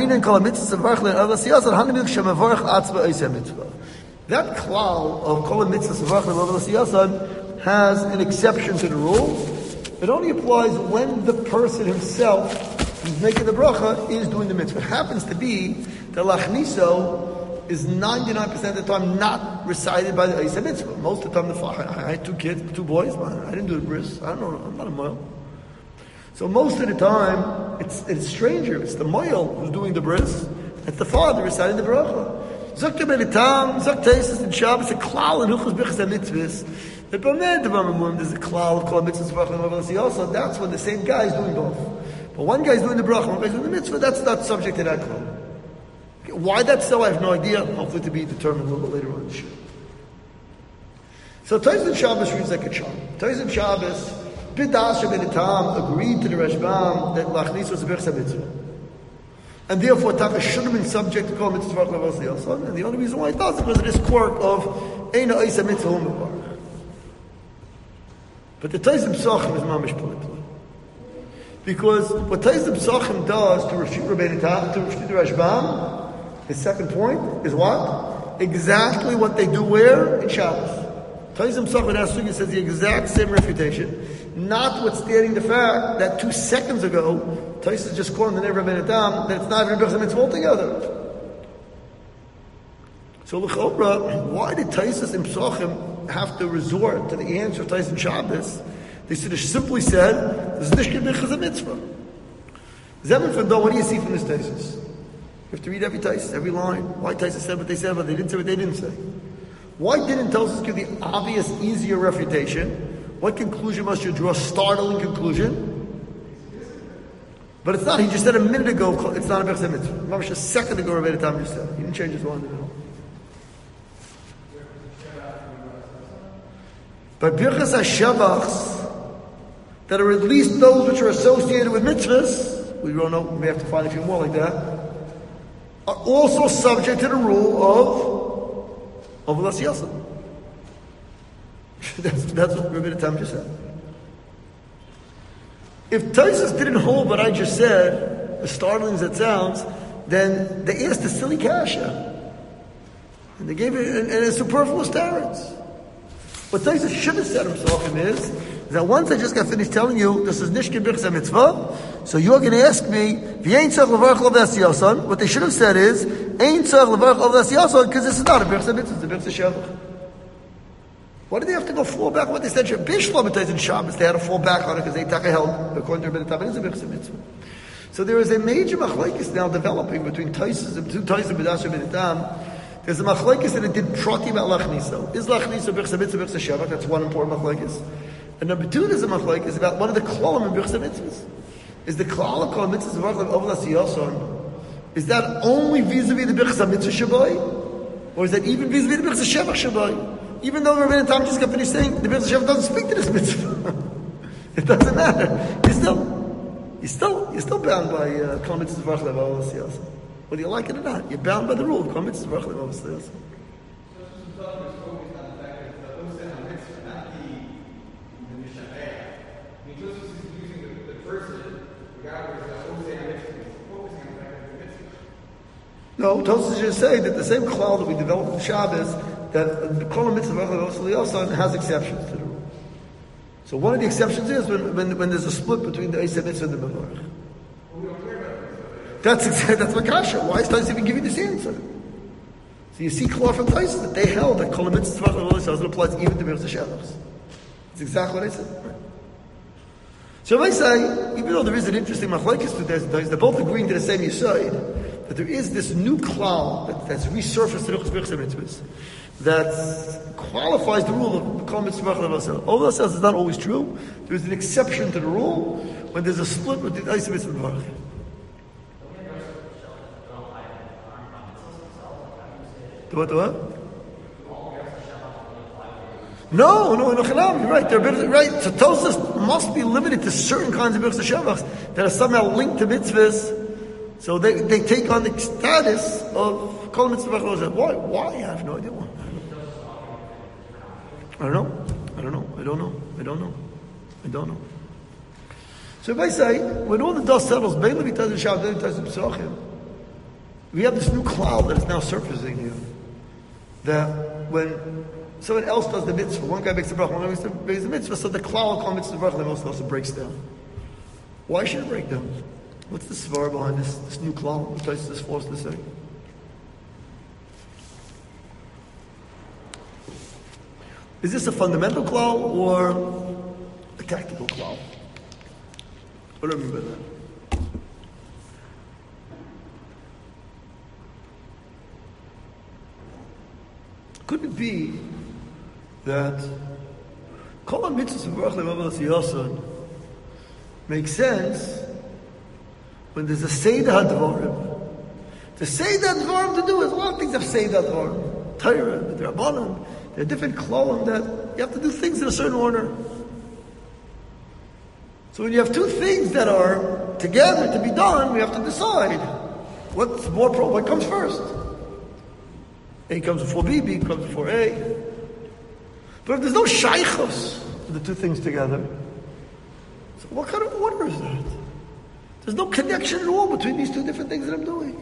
klal of kol mitzvah has an exception to the rule. It only applies when the person himself who's making the bracha is doing the mitzvah. It happens to be that lachniso is ninety-nine percent of the time not recited by the Eisa mitzvah. Most of the time, the I had two kids, two boys. I didn't do the bris. I don't know. I'm not a moil. So most of the time, it's it's stranger. It's the moil who's doing the bris. It's the father reciting the bracha. Zok belitam, zok teisus in Shabbos, a klal and huchos bichas mitzvahs. The Bameh Devamim is a klal called mitzvahs bracha. Also, that's when the same guy is doing both. But one guy is doing the bracha, one guy is doing the mitzvah. That's not subject to that klal. Why that's so, I have no idea. Hopefully to be determined a little bit later on in the show. So Taisus Shabbos reads like a charm. Taisus Shabbos, Bidash Benitam agreed to the Rashbam that Lachnis was a Birchsa mitzvah. And therefore Taka should have been subject to call mitzvah bracha. And the only reason why it does is because of this quirk of Eina Eisa mitzvah u'mevar. But the Taisus Psachim is mamish politically. Because what Taisus Psachim does to refute Rabbeinu Tam, to refute the Rashbam, his second point is what? Exactly what they do where? In Shabbos. Taisus Psachim in Asugi says the exact same refutation, notwithstanding the fact that two seconds ago, Taisus just quoted the name of Rabbeinu Tam, that it's not even a mitzvah altogether. So l'chobra, why did Taisus and Psachim have to resort to the answer of Taisus Shabbos? They should have simply said, "This is nishkin b'chaz a mitzvah." Zeman Fandon, what do you see from this Taisus? You have to read every Taisus, every line. Why Taisus said what they said, but they didn't say what they didn't say. Why didn't Taisus give the obvious, easier refutation? What conclusion must you draw? Startling conclusion. But it's not. He just said a minute ago, it's not a b'chaz mitzvah. Remember, just a second ago, Rabbeinu Tam just said. He didn't change his mind at all. But Birchas HaShavachs, that are at least those which are associated with mitzvahs, we don't know, we may have to find a few more like that, are also subject to the rule of of Las Yasam. that's, that's what Rabbeinu Tam just said. If Taisus didn't hold what I just said, as startling as it sounds, then they asked a silly kasha. And they gave it an, an, a superfluous tarets. What Taisus should have said himself is, is that once I just got finished telling you this is nishkin b'chaz mitzvah, so you're going to ask me, v'yein tzach levarach of asiyason. What they should have said is, ein tzach levarach of asiyason, because this is not a b'chaz mitzvah, it's a b'chaz shevach. Why did they have to go fall back on what they said? Bishlam Taisus Shabbos, they had to fall back on it because they taka held according to Rabbeinu Tam, it is a b'chaz mitzvah. So there is a major machlekes now developing between Taisus and two Taisus and B'dash Rabbeinu Tam. There's a machlekes that it did prati about lachniso. Is lachniso b'chaz mitzvah b'chaz shevach? That's one important machlekes. And number two, there's a machlekes about what are the klalim in b'chaz mitzvahs. Is the klal of kol mitzvahs of over l'asiyason? Is that only vis-a-vis the b'chaz mitzvah shabai, or is that even vis-a-vis the b'chaz shevach shabai? Even though Rabbeinu Tam just got finished saying the b'chaz shevach doesn't speak to this mitzvah, it doesn't matter. You're still, you're still, you're still bound by uh, kol mitzvahs of over l'asiyason. Whether you like it or not, you're bound by the rule of kol mitzvahs of over l'asiyason. No, Tosfos just say that the same klal that we developed in Shabbos, that kol mitzvah has exceptions to the rule. So one of the exceptions is when, when, when there's a split between the Eisa mitzvah and the Mevorach. That's exactly, that's what kasha. Why is Taisus even giving this answer? So you see klal from Taisus that they held that kol mitzvah applies even to Birchas HaShavachs. That's exactly what I said. So I say, even though there is an interesting machlekes to this, they're both agreeing to the same yesod, that there is this new klal that, that's resurfaced to the B'chaz mitzvahs that qualifies the rule of kol mitzvah b'chaz. All that says is not always true. There is an exception to the rule when there's a split with the Eisa mitzvah b'chaz. The what, the what? No, no, no, no, you're right. They're right. So Tosfos must be limited to certain kinds of Birchas Hashavachs that are somehow linked to mitzvahs. So they, they take on the status of Kol Mitzvah Choseh. Why? Why? I have no idea why. I don't know. I don't know. I don't know. I don't know. I don't know. So if I say, when all the dust settles, we have this new cloud that is now surfacing here. That when someone else does the mitzvah, one guy makes the bracha, one guy makes the, makes the mitzvah, so the cloud comes to the bracha, and the also breaks down. Why should it break down? What's the svar behind this, this new cloud? What place is this forced to say? Is this a fundamental cloud or a tactical cloud? What do I mean by that? Could it be that Kol HaMitzvos of Baruch Le'Mavos Yason makes sense when there's a Seder HaDvarim? The Seder HaDvarim to do is a lot of things have Seder HaDvarim. Torah, the Rabbanan, there are different klolim that you have to do things in a certain order. So when you have two things that are together to be done, we have to decide what's more pro, what comes first. A comes before B, B comes before A. But if there's no shaychos for the two things together, so what kind of order is that? There's no connection at all between these two different things that I'm doing.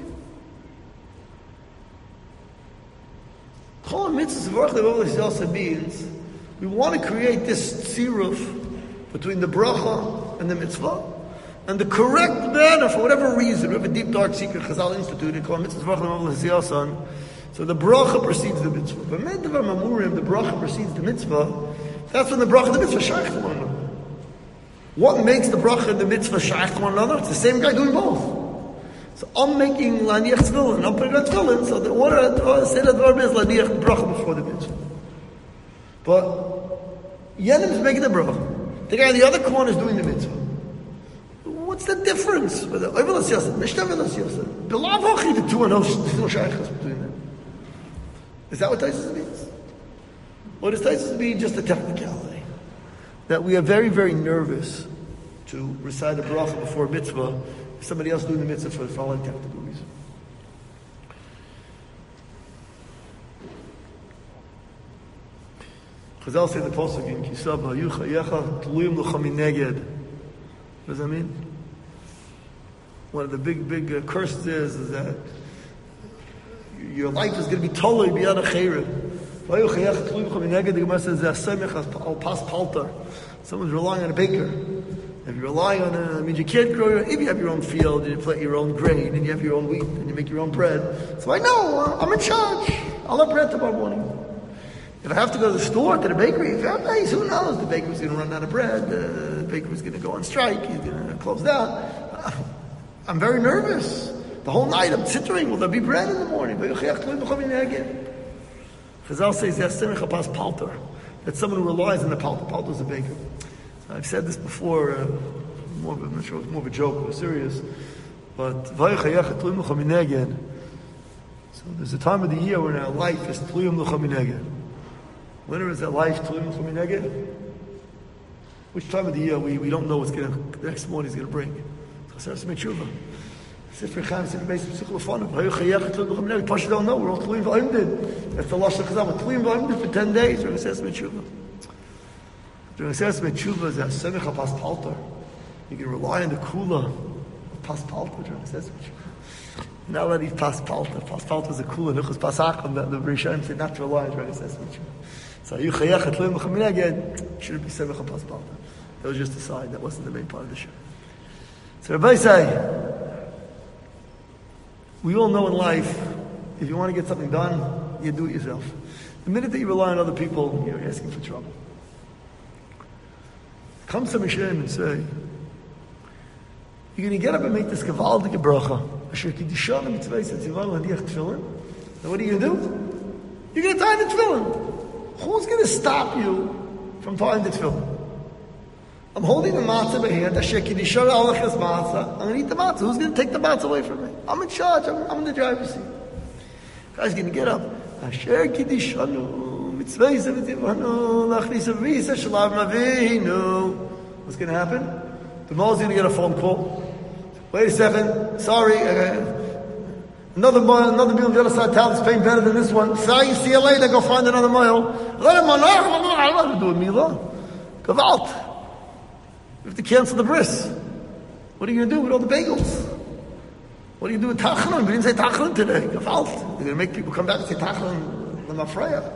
Kol HaMitzvos of Baruch Le'Mavos Yason means we want to create this tziruf between the bracha and the mitzvah, and the correct manner, for whatever reason, we have a deep dark secret Chazal instituted called Mitzvah Baruch Le'Mavos Yason. So the bracha precedes the mitzvah. But when the bracha precedes the mitzvah, that's when the bracha and the mitzvah shaykh to one another. What makes the bracha and the mitzvah shaykh to one another? It's the same guy doing both. So I'm making laniach tefillin, I'm putting on tefillin, so the order I say that the is laniach bracha before the mitzvah. But Yenim is making the bracha. The guy in the other corner is doing the mitzvah. What's the difference? Whether Ovelas Yosef, Mishta Ovelas Yosef, Belav Hochi, the two are no shaykhs between them. Is that what Taisus means? Or does Taisus mean just a technicality? That we are very, very nervous to recite a bracha before a mitzvah if somebody else doing the mitzvah for the following technical reason. Chazal say in the Pasuk in Kisava, Yucha Yecha Tluyim L'cha Mineged. What does that mean? One of the big, big uh, curses is, is that your life is going to be totally beyond a chayrim. The Gemara says, al pas paltar. Someone's relying on a baker. If you're relying on a, I mean, you can't grow your, if you have your own field, and you plant your own grain, and you have your own wheat, and you make your own bread. So I know, uh, I'm in charge. I'll have bread tomorrow morning. If I have to go to the store, to the bakery, five days, who knows? The baker's going to run out of bread. Uh, the baker's going to go on strike. He's going to close down. Uh, I'm very nervous. The whole night I'm tittering. Will there be bread in the morning? Chazal says that someone who relies on the palter. Palter is a baker. I've said this before. Uh, more of a, I'm not sure it's more of a joke or serious. But so there's a time of the year when our life is tluyum l'cha mineged. When is that life tluyum l'cha mineged? Which time of the year we, we don't know what's going to the next morning is going to bring. So let's make tshuva. Sifrei Chaim, Sifrei Beis Psuch Lefanov. Hayu chayech tluyum l'cha mineged. Pasha don't know. We're all tluyum v'ayimdid. That's the lashon Chazal. We're tluyum v'ayimdid for ten days. We're going to say make tshuva. During Seres Metshuva is that Semich Pas Palter. You can rely on the Kula of Pas Palter during Seres Metshuva. Not let it Pas Palter. Pas Palter is a Kula. Nuchus Pasachim that the Rishonim said not to rely on during Seres Metshuva. So you Chayach Atlim L'Chamin again shouldn't be Semich Pas Palter. That was just a side. That wasn't the main part of the show. So everybody say, we all know in life, if you want to get something done, you do it yourself. The minute that you rely on other people, you're asking for trouble. Come to Mishem and say, you're going to get up and make this gewaldige bracha. Asher kiddushan mitzvah setzivan ladiach tefillin. Now what are you going to do? You're going to tie the tefillin. Who's going to stop you from tying the tefillin? I'm holding the matzah by hand. Asher kiddushan alachas matzah. I'm going to eat the matzah. Who's going to take the matzah away from me? I'm in charge. I'm, I'm in the driver's seat. Guy's going to get up. Asher kidishanu mitzvei zevitivanu lachnis avisa shalav mavinu. What's going to happen? The Mullah is going to get a phone call. Wait a second. Sorry. Uh, another mile, another meal on the other side of town is paying better than this one. Sorry, see you later. Go find another mile. Let him I don't want to do a milah. Gavalt. You have to cancel the bris. What are you going to do with all the bagels? What do you do with Tachlon? We didn't say Tachlon today. Gavalt. You're going to make people come back and say Tachlon Lamafreya.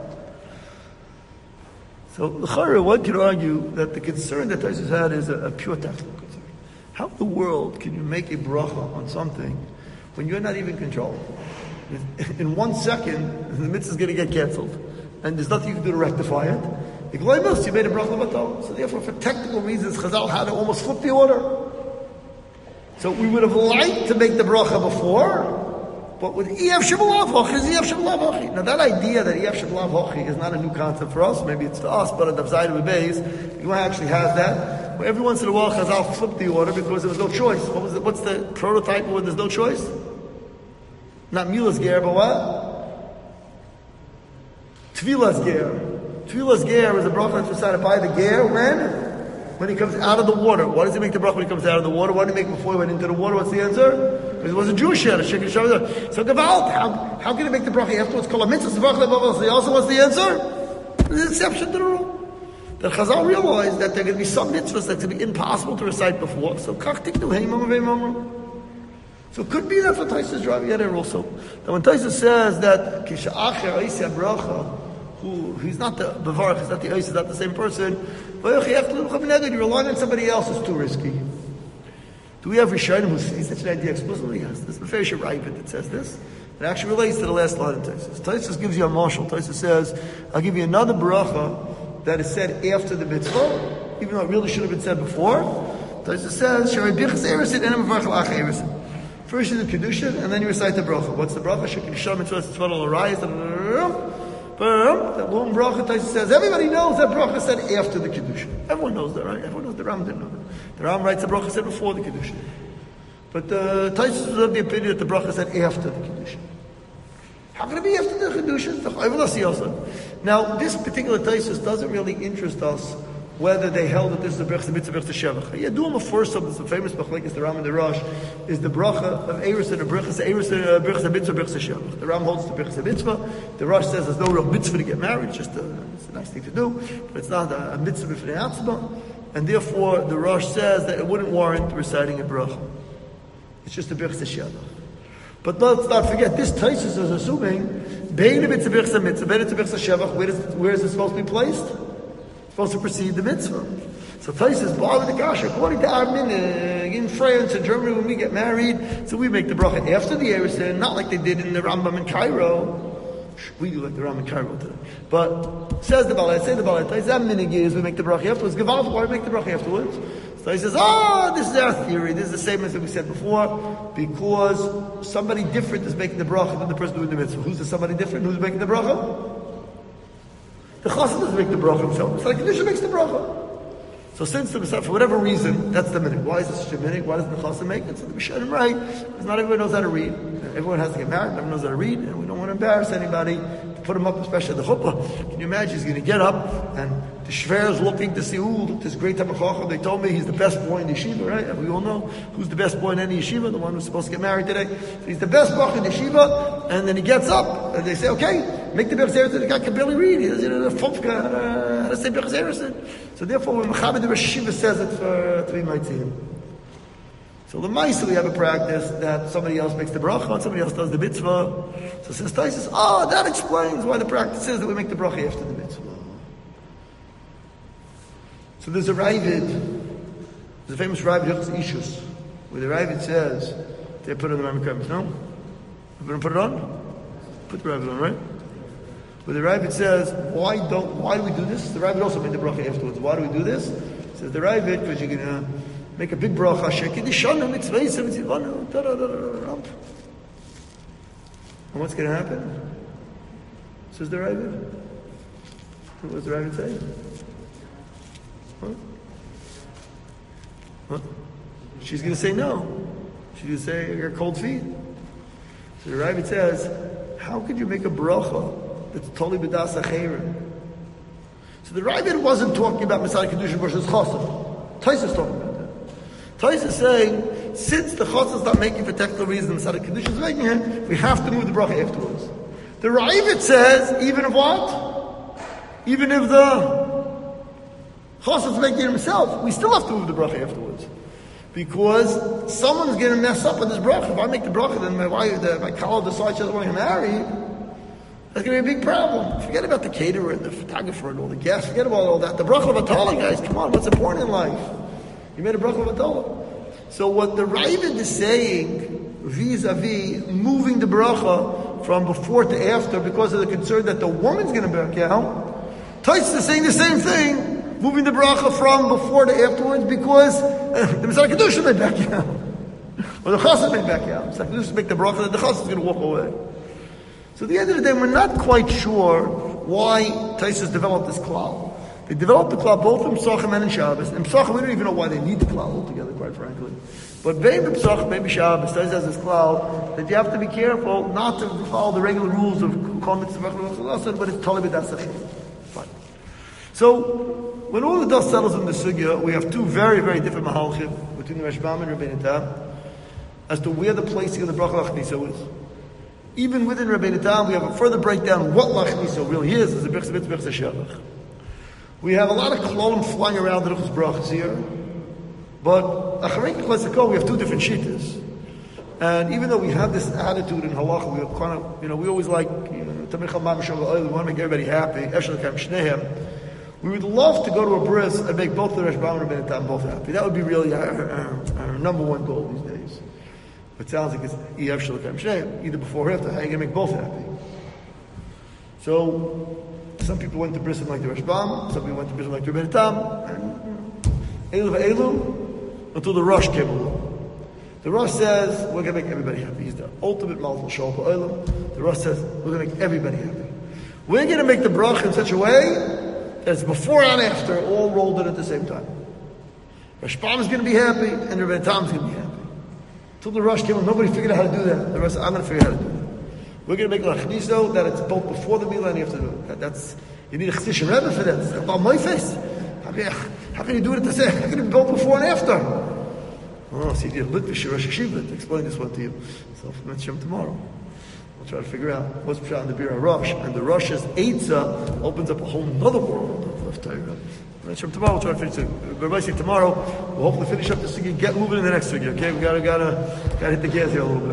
So, l'chara, one could argue that the concern that Taisus had is a, a pure technical concern. How in the world can you make a bracha on something when you're not even controlling? In one second, the mitzvah is going to get cancelled, and there's nothing you can do to rectify it. The Glory Mills, you made a bracha l'batal. So therefore, for technical reasons, Chazal had to almost flip the order. So we would have liked to make the bracha before, but with E F Shebalav Hochi is E F Shebalav Hochi. Now that idea that E F Shebalav Hochi is not a new concept for us, maybe it's to us, but at the Zayid of Beis, you actually has that. But every once in a while, Chazal flipped the order because there was no choice. What was the, what's the prototype when there's no choice? Not Milas Ger, but what? Tvilas Ger. Tvilas Ger is a bracha that's recited by the Ger when? When he comes out of the water. Why does he make the bracha when he comes out of the water? Why did he make it before he went into the water? What's the answer? Because he wasn't Jewish yet. So Gavalt, how, how can he make the bracha afterwards? Call a mitzvah bracha. Also, what's the answer? There's an exception to the rule. That Chazal realized that there are going to be some mitzvahs that's going to be impossible to recite before. So kach tiknu heimam veimam. So it could be that for Taisus driving at it also. That when Taisus says that kisha'acher oisya bracha, who he's not the Bavarach, he's not the Ois, he's not the same person. You're relying on somebody else is too risky. Do we have Rishonim who say such an idea explicitly? Yes. There's the Feisha Ravid that says this. It actually relates to the last line of Taisus. Taisus gives you a marshal. Taisus says, I'll give you another bracha that is said after the mitzvah, even though it really should have been said before. Taisus says, first you do Kedushin, and then you recite the bracha. What's the bracha? Shekidusha mitzvah tzvah al-arayis. That long bracha, Taisus says, everybody knows that bracha said after the Kedushin. Everyone knows that, right? Everyone knows the Ram didn't know that. The Ram writes the bracha said before the Kedushin. But uh, Taisus was of the opinion that the bracha said after the Kedushin. How can it be after the Kedushin? Now, this particular Taisus doesn't really interest us whether they held that this is a Berchse Mitzvah, Berchse Shevach. Yadum, of course, of the famous Machlekes, the Ram and the Rosh, is the bracha of Eirus and the Berchse, Eirus and the Berchse Mitzvah, Berchse Shevach. The Ram holds the Berchse Mitzvah. The Rosh says there's no real mitzvah to get married, just a, it's a nice thing to do, but it's not a, a mitzvah for the Atzma. And therefore, the Rosh says that it wouldn't warrant reciting a bracha. It's just a Berchse Shevach. But let's not forget, this Taisus is assuming, Bein Mitzvah, Berchse Mitzvah, Bein Mitzvah, Berchse Shevach, where, does, where is it supposed to be placed? Supposed to precede the mitzvah. So Taisus bar with the kasha. According to our minhag in France and Germany, when we get married, so we make the bracha after the Erusin, not like they did in the Rambam in Cairo. We do like the Rambam in Cairo today. But says the Balai, say the Balai, Taisus, our minhag is we make the bracha afterwards. Gavalt, why make the bracha afterwards? So he says, oh, this is our theory. This is the same as we said before, because somebody different is making the bracha than the person doing the mitzvah. Who's the somebody different? Who's making the bracha? The chassid doesn't make the bracha himself. It's like the Kedusha makes the bracha. So since the for whatever reason, that's the minhag. Why is this such a minhag? Why doesn't the chassid make it? So the Rishonim right, because not everyone knows how to read. Everyone has to get married, everyone knows how to read, and we don't want to embarrass anybody to put him up, especially at the chuppah. Can you imagine he's going to get up, and the shver is looking to see, ooh, this great Tamachachah, they told me he's the best boy in the yeshiva, right? And we all know who's the best boy in any yeshiva, the one who's supposed to get married today. So he's the best boy in the yeshiva, and then he gets up, and they say, okay, make the Berchse Erusin, the guy can barely read, he doesn't know the Fufka, how to say Berchse Erusin. So therefore, when Mechaber the Rosh Yeshiva says it for, to be Maitzim. So the Maisa, we have a practice that somebody else makes the bracha and somebody else does the mitzvah. So says Taisus, oh, that explains why the practice is that we make the bracha after the mitzvah. So there's a Ravid, there's a famous Ravid, Hilchos Ishus, where the Ravid says, they put it on the Rambam, no? We're going to put it on? Put the Ravid on, right? Where the Ravid says, why don't, why do we do this? The Ravid also made the bracha afterwards. Why do we do this? It says the Ravid, because you're going to make a big bracha, Shekidishanu mitzvah, mitzvah, da da da da. And what's going to happen? Says the Ravid. What does the Ravid say? What? What? She's going to say no. She's going to say, I got cold feet. So the Ravid says, how could you make a bracha It's totally b'das acherim. So the Ravid wasn't talking about Messiah Kedushin versus Chassid. Tais is talking about that. Tais is saying, since the Chassid is not making for technical reasons, Messiah Kedushin is making it, we have to move the bracha afterwards. The Ravid says, even if what? Even if the Chassid is making it himself, we still have to move the bracha afterwards. Because someone's going to mess up with this bracha. If I make the bracha, then my wife, the, my kala decides she doesn't want to get married, that's going to be a big problem. Forget about the caterer and the photographer and all the guests. Forget about all that. The bracha of Atala, guys, come on, what's important in life? You made a bracha of Atala. So what the Ravid is saying, vis-a-vis moving the bracha from before to after because of the concern that the woman's going to back out, Tais is saying the same thing, moving the bracha from before to afterwards because uh, the Messiah Kedusha may back out. Or the Chassid may back out. The Messiah Kedusha make the bracha that the Chassid is going to walk away. So at the end of the day, we're not quite sure why Taisus developed this klal. They developed the klal both in Pesachim and in Shabbos. In Pesachim, we don't even know why they need the klal altogether, quite frankly. But maybe Pesachim, maybe Shabbos, Taisus has this klal that you have to be careful not to follow the regular rules of Kol Mitzvah, but it's totally b'das acherim. Fine. So, when all the dust settles in the sugya, we have two very, very different mahalchim between the Rashbam and Rabbeinu Tam as to where the placing of the bracha lachnisa is. Even within Rabbeinu Tam, we have a further breakdown of what lachnisa really is, as a birchas mitzvah, birchas shevach. We have a lot of klolim flying around the Ruchas brachas here, but acharei klesiko, we have two different shittas. And even though we have this attitude in halacha, we kind of, you know, we always like, you know, we want to make everybody happy. We would love to go to a bris and make both the Rashbam and Rabbeinu Tam both happy. That would be really our, our, our number one goal these days. It sounds like it's either before or after. How are you going to make both happy? So, some people went to bris like the Rashbam, some people went to bris like the Rabbeinu Tam, and Elu v'Elu, until the Rosh came along. The Rosh says, we're going to make everybody happy. He's the ultimate malchus shol ha'olam. The Rosh says, we're going to make everybody happy. We're going to make the bracha in such a way that it's before and after, all rolled in at the same time. Rashbam is going to be happy, and Rabbeinu Tam is going to be happy. Until the Rosh came along, nobody figured out how to do that. The Rosh said, I'm going to figure out how to do that. We're going to make lachniso that it's both before the meal and after the meal. That, that's, you need a chesish rebbe for that. It's about my face. How can, you, how can you do it at the same? How can it be both before and after? Oh, so you did Litvish Rosh Hashiva to explain this one to you. So for Mitzvah tomorrow, we'll try to figure out what's Pshat in the Bira Rosh. And the Rosh's Eitzah opens up a whole other world of, of Torah. Mitzvah tomorrow, we'll try to finish it. Everybody see tomorrow, we'll hopefully finish up this thing and get moving in the next thing. Okay, we gotta, gotta, gotta hit the gas here a little bit.